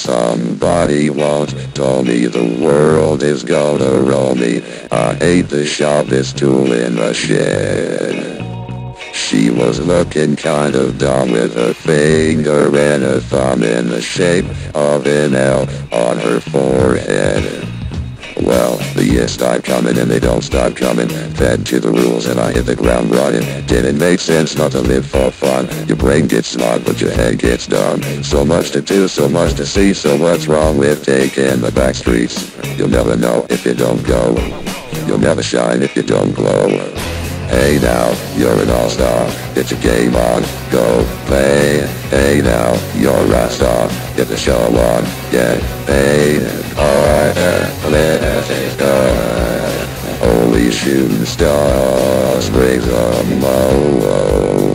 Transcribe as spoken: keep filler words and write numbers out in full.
Somebody once told me the world is gonna roll me. I ate the sharpest tool in the shed. She was looking kind of dumb with a finger and a thumb in the shape of an L on her forehead. Well, the years start coming and they don't stop coming. Fed to the rules and I hit the ground running. Didn't make sense not to live for fun. Your brain gets smart but your head gets dumb. So much to do, so much to see. So what's wrong with taking the back streets? You'll never know if you don't go. You'll never shine if you don't glow. Hey now, you're an all-star. Get your game on, go play. Hey now, you're a rock star. Get the show on, get paid. Alright, let's go. Holy shooting stars, brings a mo.